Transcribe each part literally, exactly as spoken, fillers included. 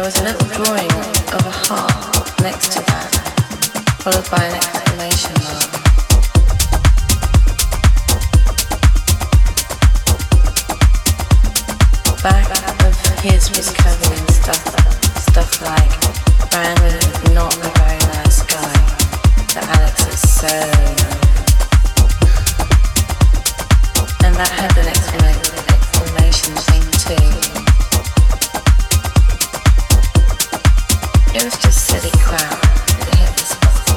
was a little drawing of a heart next to that, followed by an exclamation mark. Back of his was covered in stuff, stuff like Brandon is not a very nice guy, that Alex is so nice. And that had an exclamation thing too. It was just silly crap that hit the spot.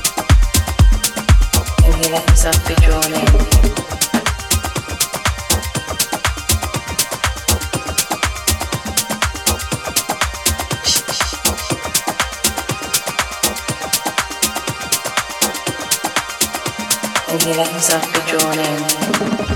And he let himself be drawn in. And he let himself be drawn in.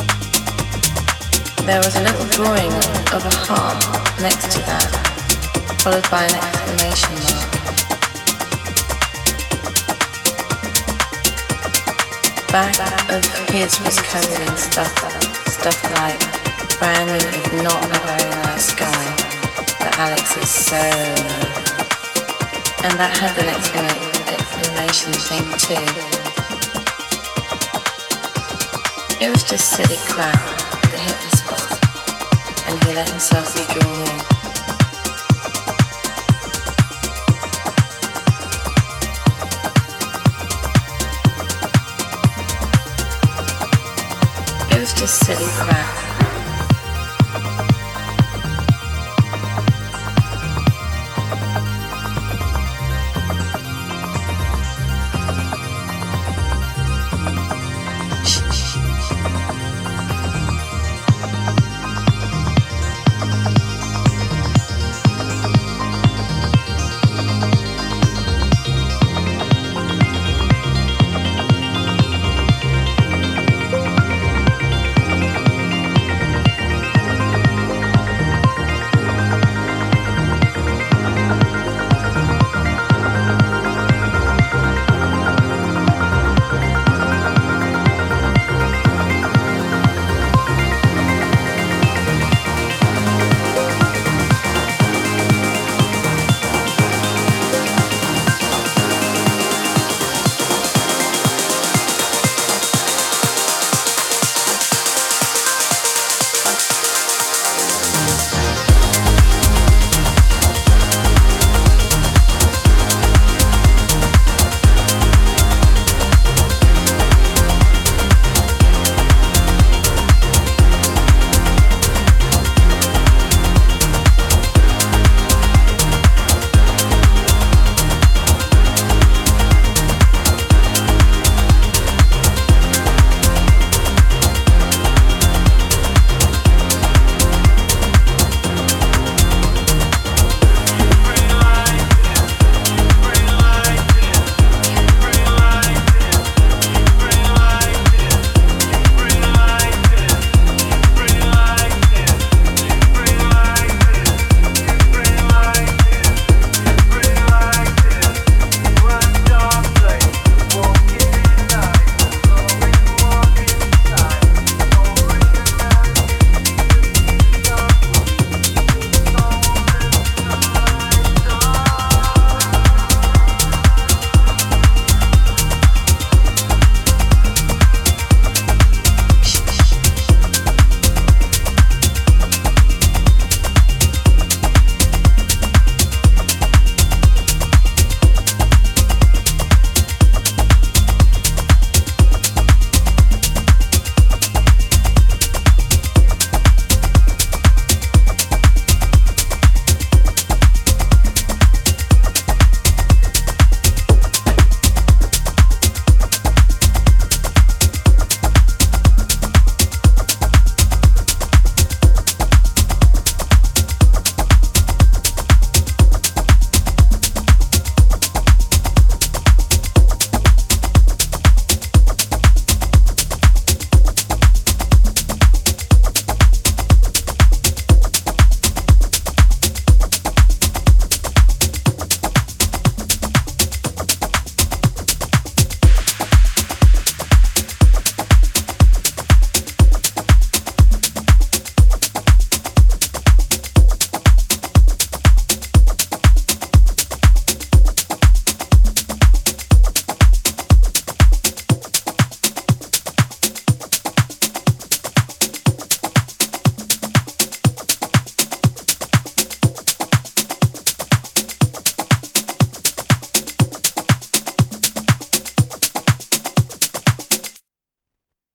There was a little drawing of a heart next to that, followed by an exclamation mark. Back of his was covered in stuff, stuff like Brandon is not a very nice guy, but Alex is so. And that had an exclamation, exclamation thing too. It was just silly crap that hit the spot, and he let himself be drawn in. It was just silly crap.